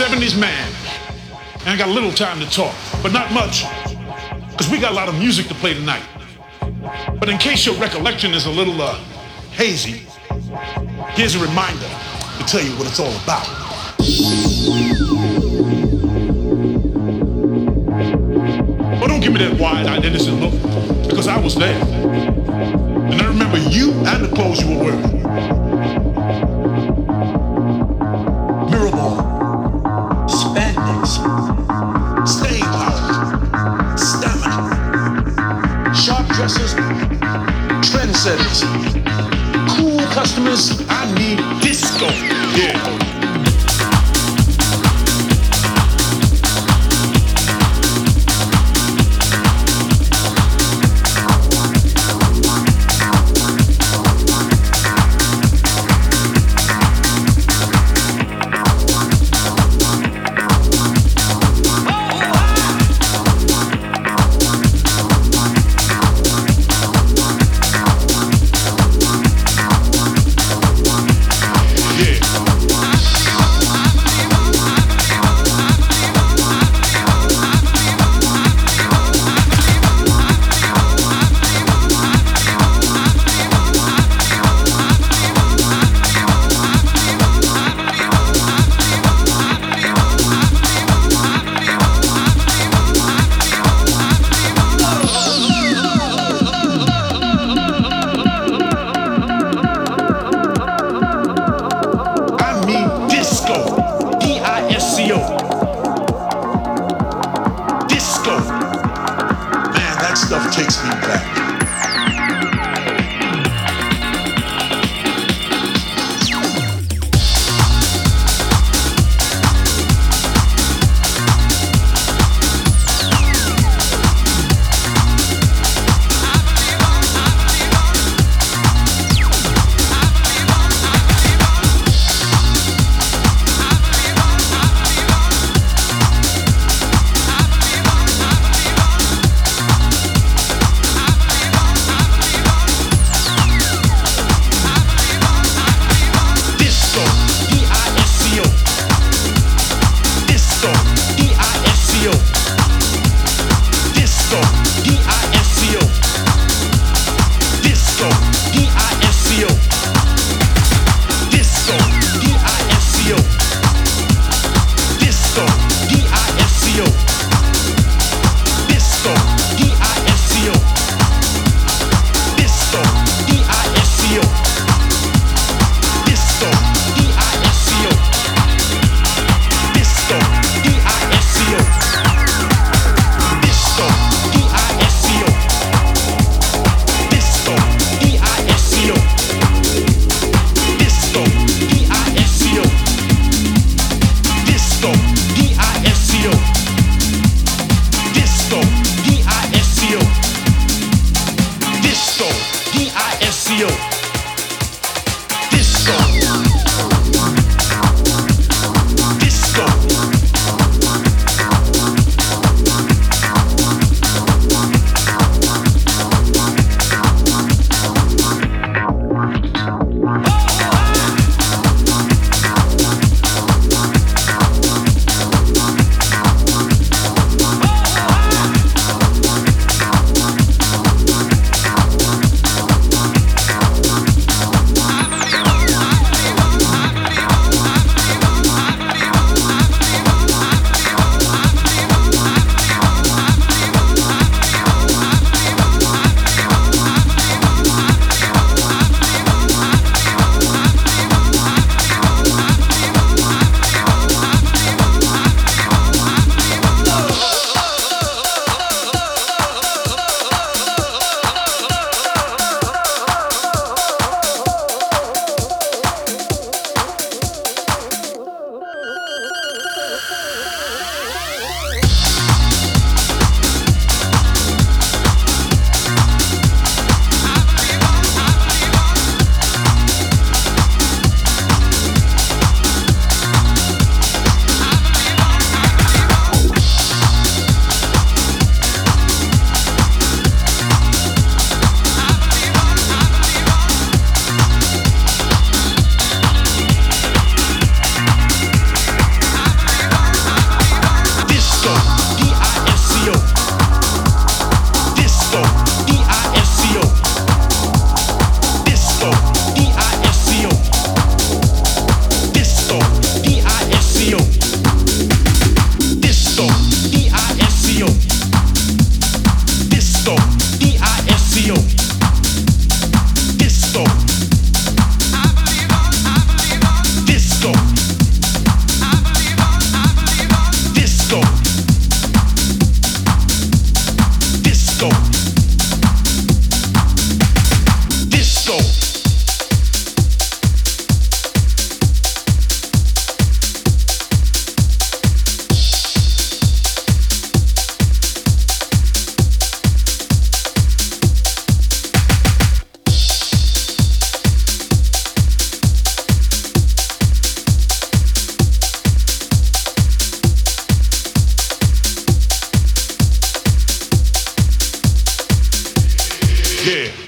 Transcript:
70s man, and I got a little time to talk, but not much, because we got a lot of music to play tonight. But in case your recollection is a little hazy, here's a reminder to tell you what it's all about. But don't give me that wide-eyed innocent look, because I was there. And I remember you and the clothes you were wearing. Mirrorball, spandex, staying power, stamina, sharp dressers, trendsetters, cool customers. I need disco. Yeah. Yeah.